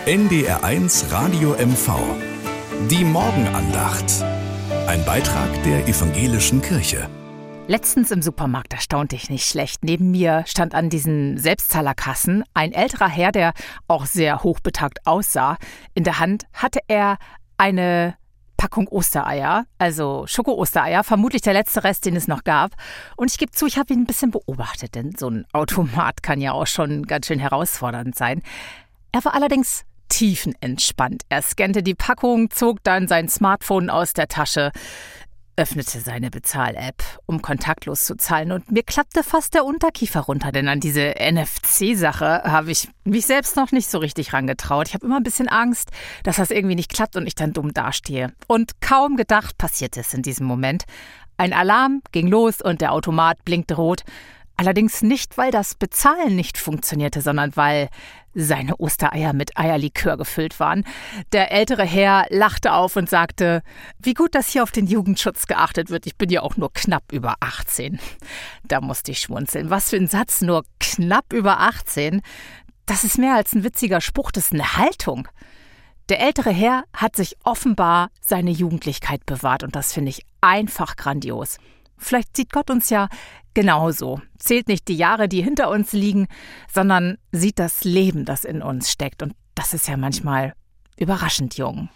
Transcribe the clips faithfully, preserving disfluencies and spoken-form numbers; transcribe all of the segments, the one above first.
N D R eins Radio M V. Die Morgenandacht. Ein Beitrag der Evangelischen Kirche. Letztens im Supermarkt, da staunte ich nicht schlecht. Neben mir stand an diesen Selbstzahlerkassen ein älterer Herr, der auch sehr hochbetagt aussah. In der Hand hatte er eine Packung Ostereier, also Schoko-Ostereier, vermutlich der letzte Rest, den es noch gab. Und ich gebe zu, ich habe ihn ein bisschen beobachtet, denn so ein Automat kann ja auch schon ganz schön herausfordernd sein. Er war allerdings tiefenentspannt. Er scannte die Packung, zog dann sein Smartphone aus der Tasche, öffnete seine Bezahl-App, um kontaktlos zu zahlen, und mir klappte fast der Unterkiefer runter, denn an diese N F C-Sache habe ich mich selbst noch nicht so richtig rangetraut. Ich habe immer ein bisschen Angst, dass das irgendwie nicht klappt und ich dann dumm dastehe. Und kaum gedacht, passierte es in diesem Moment. Ein Alarm ging los und der Automat blinkte rot. Allerdings nicht, weil das Bezahlen nicht funktionierte, sondern weil seine Ostereier mit Eierlikör gefüllt waren. Der ältere Herr lachte auf und sagte, wie gut, dass hier auf den Jugendschutz geachtet wird. Ich bin ja auch nur knapp über achtzehn. Da musste ich schmunzeln. Was für ein Satz, nur knapp über achtzehn. Das ist mehr als ein witziger Spruch, das ist eine Haltung. Der ältere Herr hat sich offenbar seine Jugendlichkeit bewahrt und das finde ich einfach grandios. Vielleicht sieht Gott uns ja genauso, zählt nicht die Jahre, die hinter uns liegen, sondern sieht das Leben, das in uns steckt. Und das ist ja manchmal überraschend jung.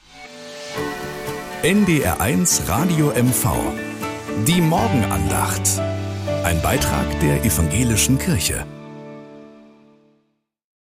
N D R eins Radio M V. Die Morgenandacht. Ein Beitrag der Evangelischen Kirche.